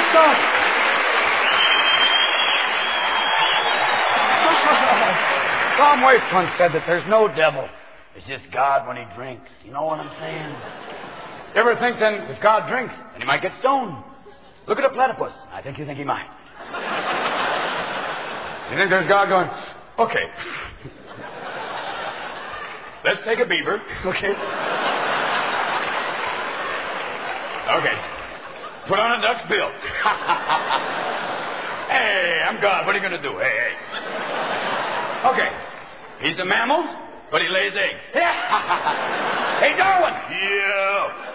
Tom Waits once said that there's no devil. It's just God when he drinks. You know what I'm saying? You ever think then, if God drinks, then he might get stoned? Look at a platypus. I think you think he might. You think there's God going, okay. Let's take a beaver. Okay. Okay. Put on a duck's bill. Hey, I'm God. What are you going to do? Hey. Okay. He's a mammal, but he lays eggs. Hey, Darwin. Yeah.